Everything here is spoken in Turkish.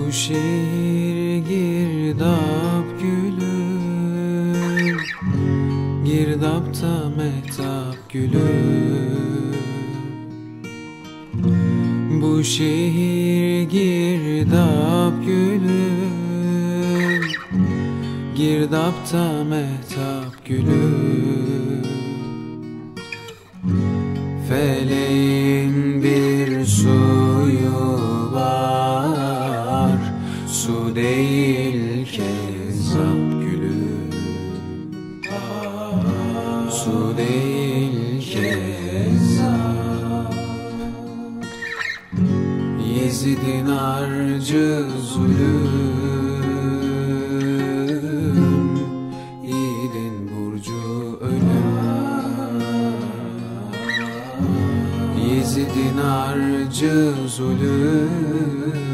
Bu şehir girdap gülü, girdapta mehtap gülü. Bu şehir girdap gülü, girdapta mehtap gülü. Feleğin bir suyu var, su değil kezzap gülü. Su değil kezzap. Yezid'in harcı zulüm, Yiğidin burcu ölüm. Yezid'in harcı zulüm,